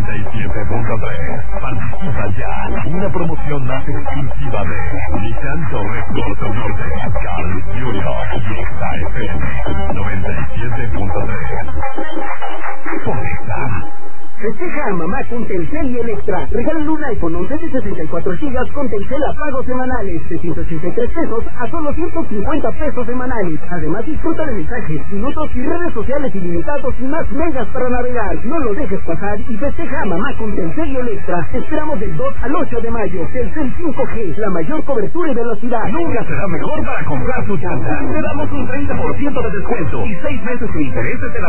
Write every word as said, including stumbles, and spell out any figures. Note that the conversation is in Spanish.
noventa y siete punto tres. Participa ya. Una promoción más exclusiva de Nissan Torres Corto Norte, Carl Junior y Exa F M noventa y siete punto tres. Conecta. Festeja a mamá con Telcel y Electra. Regálale un iPhone once de sesenta y cuatro gigas con Telcel a pagos semanales de ciento ochenta y tres pesos a solo ciento cincuenta pesos semanales. Además disfruta de mensajes, minutos y redes sociales ilimitados y más megas para navegar. No lo dejes pasar y festeja a mamá con Telcel y Electra. Te esperamos del dos al ocho de mayo. Telcel cinco G, la mayor cobertura y velocidad. Nunca será mejor para comprar tu llanta. Te damos un treinta por ciento de descuento y seis meses sin intereses en la